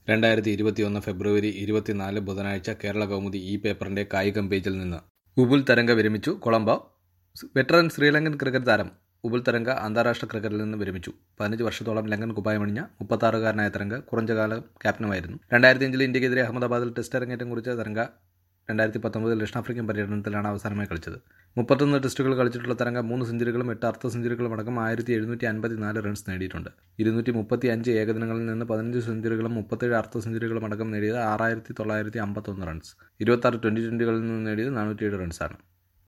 2021 ഫെബ്രുവരി 24 ബുധനാഴ്ച കേരള കൗമുദി ഈ പേപ്പറിന്റെ കായികം പേജിൽ നിന്ന്. ഉബുൽ തരംഗ വിരമിച്ചു. കൊളംബോ. വെറ്ററൻ ശ്രീലങ്കൻ ക്രിക്കറ്റ് താരം ഉബുൽ തരംഗ അന്താരാഷ്ട്ര ക്രിക്കറ്റിൽ നിന്ന് വിരമിച്ചു. 15 വർഷത്തോളം ലങ്കൻ കുപ്പായമണിഞ്ഞ 36-കാരനായ തരംഗ കുറഞ്ഞ കാലം ക്യാപ്റ്റനുമായിരുന്നു. 2005 ഇന്ത്യക്കെതിരെ അഹമ്മദാബാദിൽ ടെസ്റ്റ് അരങ്ങേറ്റം കുറിച്ച തരംഗ 2019 ദക്ഷിണാഫ്രിക്കൻ പര്യടനത്തിലാണ് അവസാനമായി കളിച്ചത്. 31 ടെസ്റ്റുകൾ കളിച്ചിട്ടുള്ള തരംഗ 3 സെഞ്ചുറികളും 8 അർദ്ധ സെഞ്ചുറികളും അടക്കം 1754 റൺസ് നേടിയിട്ടുണ്ട്. 235 ഏകദിനങ്ങളിൽ നിന്ന് 15 സെഞ്ചുറികളും 37 അർദ്ധ സെഞ്ചുറികളും അടക്കം നേടിയത് 6951 റൺസ്. 26 ട്വന്റി-ട്വന്റികളിൽ നിന്ന് നേടിയത് 407 റൺസാണ്.